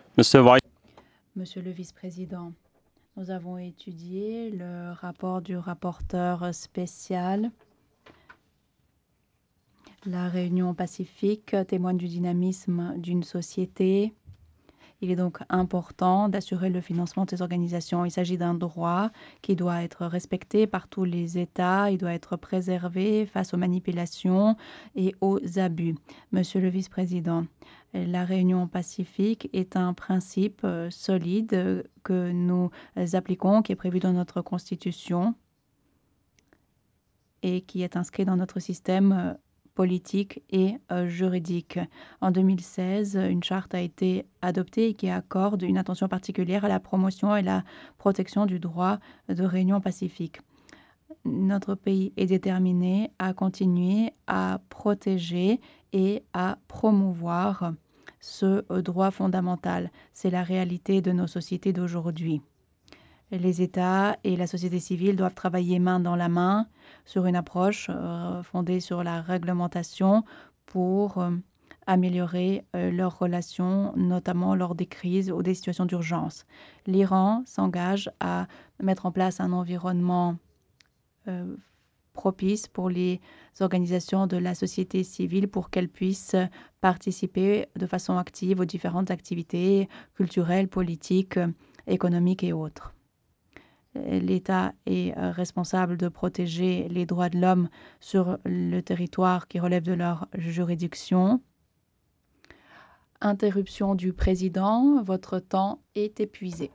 Monsieur le vice-président, nous avons étudié le rapport du rapporteur spécial. La réunion pacifique témoigne du dynamisme d'une société. Il est donc important d'assurer le financement de ces organisations. Il s'agit d'un droit qui doit être respecté par tous les États. Il doit être préservé face aux manipulations et aux abus. Monsieur le vice-président, la réunion pacifique est un principe solide que nous appliquons, qui est prévu dans notre Constitution et qui est inscrit dans notre système politique et juridique. En 2016, une charte a été adoptée qui accorde une attention particulière à la promotion et la protection du droit de réunion pacifique. Notre pays est déterminé à continuer à protéger et à promouvoir ce droit fondamental. C'est la réalité de nos sociétés d'aujourd'hui. Les États et la société civile doivent travailler main dans la main sur une approche fondée sur la réglementation pour améliorer leurs relations, notamment lors des crises ou des situations d'urgence. L'Iran s'engage à mettre en place un environnement propice pour les organisations de la société civile pour qu'elles puissent participer de façon active aux différentes activités culturelles, politiques, économiques et autres. L'État est responsable de protéger les droits de l'homme sur le territoire qui relève de leur juridiction. Interruption du président, votre temps est épuisé.